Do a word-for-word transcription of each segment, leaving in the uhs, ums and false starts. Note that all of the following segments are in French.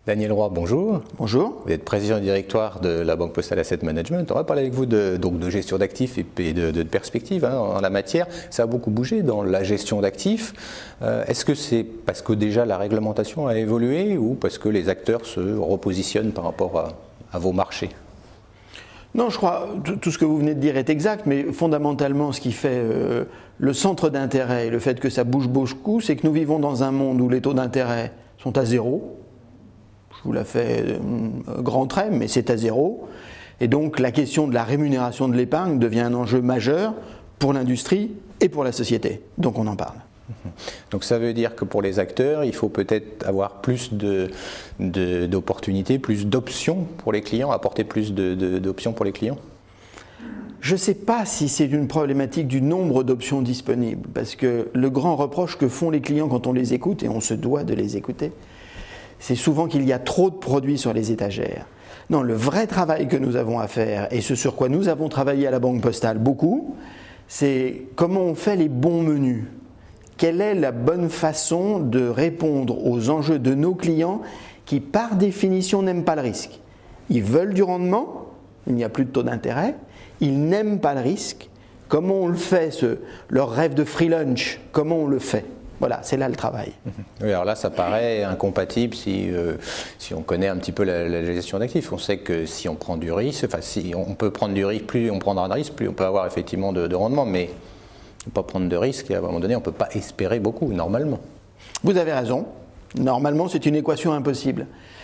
Daniel Roy, bonjour. Bonjour. Vous êtes président du directoire de la Banque Postale Asset Management. On va parler avec vous de, donc de gestion d'actifs et de, de perspectives hein, en la matière. Ça a beaucoup bougé dans la gestion d'actifs. Euh, est-ce que c'est parce que déjà la réglementation a évolué ou parce que les acteurs se repositionnent par rapport à, à vos marchés ? Non, je crois que tout ce que vous venez de dire est exact, mais fondamentalement, ce qui fait euh, le centre d'intérêt et le fait que ça bouge beaucoup, c'est que nous vivons dans un monde où les taux d'intérêt sont à zéro. Je vous la fais euh, grand trait, mais c'est à zéro. Et donc la question de la rémunération de l'épargne devient un enjeu majeur pour l'industrie et pour la société. Donc on en parle. Donc ça veut dire que pour les acteurs, il faut peut-être avoir plus de, de, d'opportunités, plus d'options pour les clients, apporter plus de, de, d'options pour les clients ? Je ne sais pas si c'est une problématique du nombre d'options disponibles, parce que le grand reproche que font les clients quand on les écoute, et on se doit de les écouter, c'est souvent qu'il y a trop de produits sur les étagères. Non, le vrai travail que nous avons à faire, et ce sur quoi nous avons travaillé à la Banque Postale beaucoup, c'est comment on fait les bons menus. Quelle est la bonne façon de répondre aux enjeux de nos clients qui, par définition, n'aiment pas le risque. Ils veulent du rendement, il n'y a plus de taux d'intérêt, ils n'aiment pas le risque. Comment on le fait, ce, leur rêve de free lunch, comment on le fait ? Voilà, c'est là le travail. Oui, alors là, ça paraît incompatible si, euh, si on connaît un petit peu la, la gestion d'actifs. On sait que si on prend du risque, enfin, si on peut prendre du risque, plus on prendra de risque, plus on peut avoir effectivement de, de rendement. Mais ne pas prendre de risque, et à un moment donné, on ne peut pas espérer beaucoup, normalement. Vous avez raison. Normalement, c'est une équation impossible.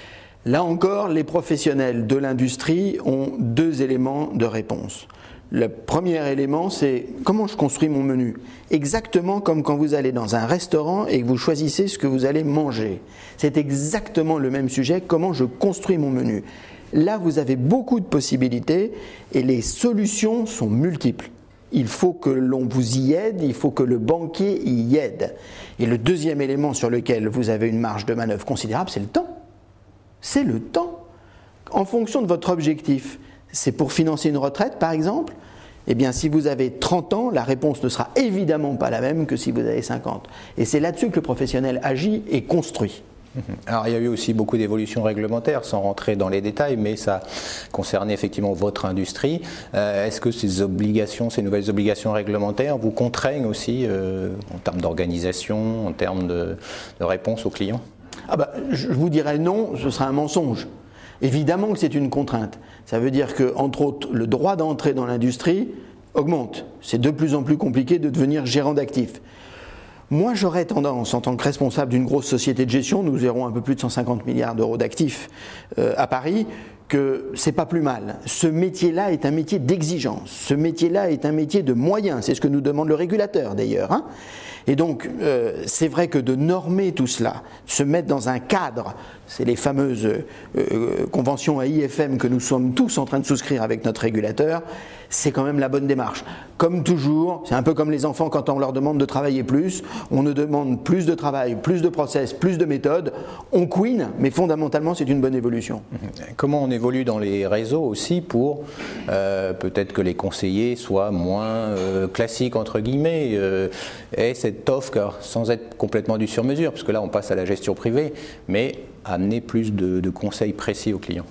Là encore, les professionnels de l'industrie ont deux éléments de réponse. Le premier élément, c'est comment je construis mon menu. Exactement comme quand vous allez dans un restaurant et que vous choisissez ce que vous allez manger. C'est exactement le même sujet, comment je construis mon menu. Là, vous avez beaucoup de possibilités et les solutions sont multiples. Il faut que l'on vous y aide, il faut que le banquier y aide. Et le deuxième élément sur lequel vous avez une marge de manœuvre considérable, c'est le temps. C'est le temps. En fonction de votre objectif, c'est pour financer une retraite, par exemple, eh bien, si vous avez trente ans, la réponse ne sera évidemment pas la même que si vous avez cinquante. Et c'est là-dessus que le professionnel agit et construit. Alors, il y a eu aussi beaucoup d'évolutions réglementaires, sans rentrer dans les détails, mais ça concernait effectivement votre industrie. Euh, est-ce que ces obligations, ces nouvelles obligations réglementaires vous contraignent aussi euh, en termes d'organisation, en termes de, de réponse aux clients ? Ah bah, je vous dirais non, ce sera un mensonge. Évidemment que c'est une contrainte. Ça veut dire que, entre autres, le droit d'entrée dans l'industrie augmente. C'est de plus en plus compliqué de devenir gérant d'actifs. Moi, j'aurais tendance, en tant que responsable d'une grosse société de gestion, nous gérons un peu plus de cent cinquante milliards d'euros d'actifs euh, à Paris, que c'est pas plus mal. Ce métier-là est un métier d'exigence. Ce métier-là est un métier de moyens. C'est ce que nous demande le régulateur, d'ailleurs. Hein. Et donc, euh, c'est vrai que de normer tout cela, se mettre dans un cadre, c'est les fameuses euh, conventions à I F M que nous sommes tous en train de souscrire avec notre régulateur, c'est quand même la bonne démarche. Comme toujours, c'est un peu comme les enfants quand on leur demande de travailler plus, on nous demande plus de travail, plus de process, plus de méthodes, on couine, mais fondamentalement c'est une bonne évolution. Comment on évolue dans les réseaux aussi pour euh, peut-être que les conseillers soient moins euh, classiques entre guillemets euh, et cette offre sans être complètement du sur-mesure, parce que là on passe à la gestion privée, mais amener plus de, de conseils précis aux clients.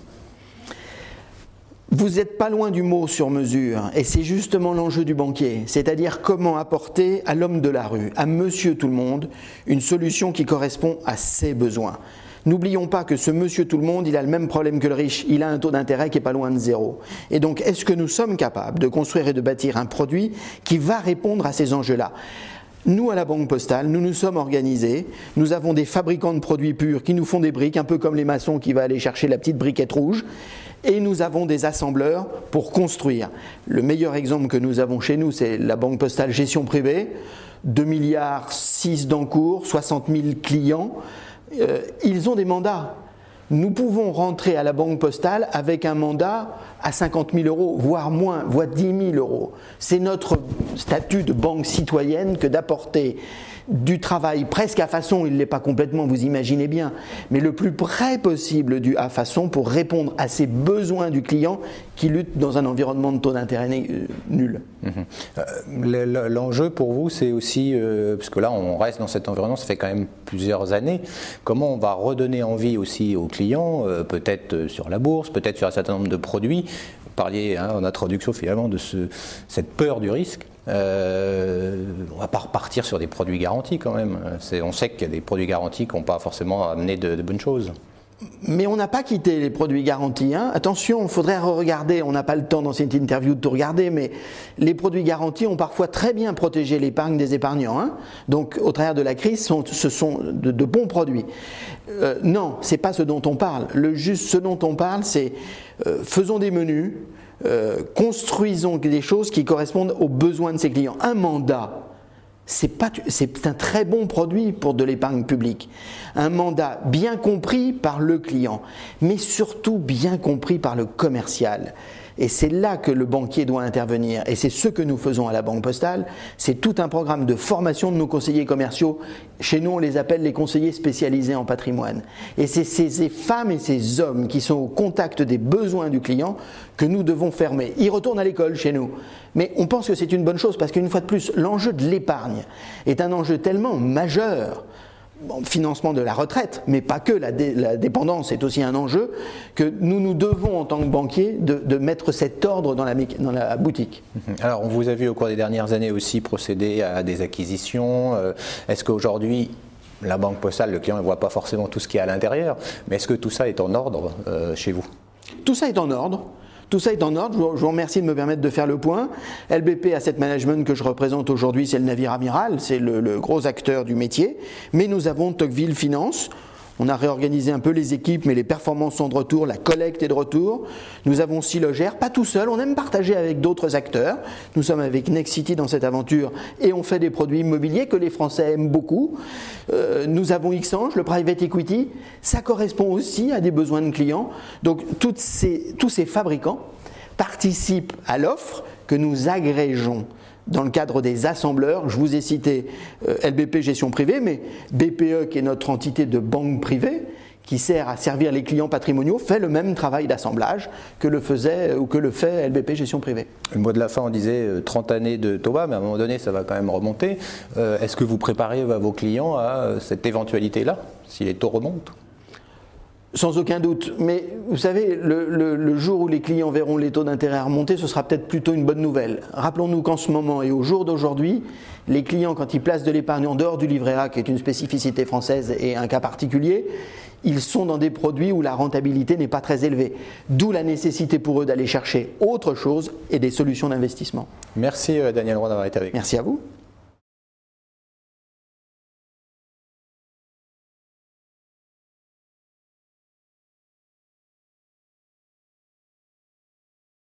Vous n'êtes pas loin du mot sur mesure, et c'est justement l'enjeu du banquier, c'est-à-dire comment apporter à l'homme de la rue, à monsieur tout le monde, une solution qui correspond à ses besoins. N'oublions pas que ce monsieur tout le monde, il a le même problème que le riche, il a un taux d'intérêt qui est pas loin de zéro. Et donc, est-ce que nous sommes capables de construire et de bâtir un produit qui va répondre à ces enjeux-là ? Nous, à la Banque Postale, nous nous sommes organisés, nous avons des fabricants de produits purs qui nous font des briques, un peu comme les maçons qui vont aller chercher la petite briquette rouge, et nous avons des assembleurs pour construire. Le meilleur exemple que nous avons chez nous, c'est la Banque Postale Gestion Privée, deux virgule six milliards d'encours, soixante mille clients, euh, ils ont des mandats. Nous pouvons rentrer à la Banque Postale avec un mandat à cinquante mille euros, voire moins, voire dix mille euros. C'est notre statut de banque citoyenne que d'apporter du travail presque à façon, il ne l'est pas complètement, vous imaginez bien, mais le plus près possible du à façon pour répondre à ces besoins du client qui lutte dans un environnement de taux d'intérêt nul. Mmh. Euh, l'enjeu pour vous, c'est aussi, euh, parce que là on reste dans cet environnement, ça fait quand même plusieurs années, comment on va redonner envie aussi aux clients, euh, peut-être sur la bourse, peut-être sur un certain nombre de produits. Vous parliez hein, en introduction finalement de ce, cette peur du risque. Euh, on ne va pas repartir sur des produits garantis quand même. C'est, on sait qu'il y a des produits garantis qui n'ont pas forcément amené de, de bonnes choses. Mais on n'a pas quitté les produits garantis. Hein. Attention, il faudrait re-regarder, on n'a pas le temps dans cette interview de tout regarder, mais les produits garantis ont parfois très bien protégé l'épargne des épargnants. Hein. Donc au travers de la crise, sont, ce sont de, de bons produits. Euh, non, ce n'est pas ce dont on parle. Le juste, ce dont on parle, c'est euh, faisons des menus, euh, construisons des choses qui correspondent aux besoins de ces clients. Un mandat, C'est, pas, c'est un très bon produit pour de l'épargne publique. Un mandat bien compris par le client, mais surtout bien compris par le commercial. Et c'est là que le banquier doit intervenir. Et c'est ce que nous faisons à la Banque Postale. C'est tout un programme de formation de nos conseillers commerciaux. Chez nous, on les appelle les conseillers spécialisés en patrimoine. Et c'est ces femmes et ces hommes qui sont au contact des besoins du client que nous devons former. Ils retournent à l'école chez nous. Mais on pense que c'est une bonne chose parce qu'une fois de plus, l'enjeu de l'épargne est un enjeu tellement majeur. Bon, financement de la retraite, mais pas que, la, dé, la dépendance est aussi un enjeu, que nous nous devons en tant que banquiers de, de mettre cet ordre dans la, dans la boutique. Alors on vous a vu au cours des dernières années aussi procéder à des acquisitions. Est-ce qu'aujourd'hui, la Banque Postale, le client ne voit pas forcément tout ce qu'il y a à l'intérieur, mais est-ce que tout ça est en ordre euh, chez vous ? Tout ça est en ordre. Tout ça est en ordre, je vous remercie de me permettre de faire le point. L B P Asset Management que je représente aujourd'hui, c'est le navire amiral, c'est le, le gros acteur du métier. Mais nous avons Tocqueville Finance, on a réorganisé un peu les équipes, mais les performances sont de retour, la collecte est de retour. Nous avons Silogère, pas tout seul, on aime partager avec d'autres acteurs. Nous sommes avec Nexity dans cette aventure et on fait des produits immobiliers que les Français aiment beaucoup. Euh, nous avons Xange, le private equity, ça correspond aussi à des besoins de clients. Donc toutes ces, tous ces fabricants participent à l'offre que nous agrégeons. Dans le cadre des assembleurs, je vous ai cité euh, L B P Gestion Privée, mais B P E, qui est notre entité de banque privée, qui sert à servir les clients patrimoniaux, fait le même travail d'assemblage que le faisait ou que le fait L B P Gestion Privée. Le mot de la fin, on disait euh, trente années de taux bas, mais à un moment donné, ça va quand même remonter. Euh, est-ce que vous préparez euh, vos clients à euh, cette éventualité-là, si les taux remontent ? Sans aucun doute, mais vous savez, le, le, le jour où les clients verront les taux d'intérêt remonter, ce sera peut-être plutôt une bonne nouvelle. Rappelons-nous qu'en ce moment et au jour d'aujourd'hui, les clients, quand ils placent de l'épargne en dehors du livret A, qui est une spécificité française et un cas particulier, ils sont dans des produits où la rentabilité n'est pas très élevée. D'où la nécessité pour eux d'aller chercher autre chose et des solutions d'investissement. Merci Daniel Roy d'avoir été avec nous. Merci à vous.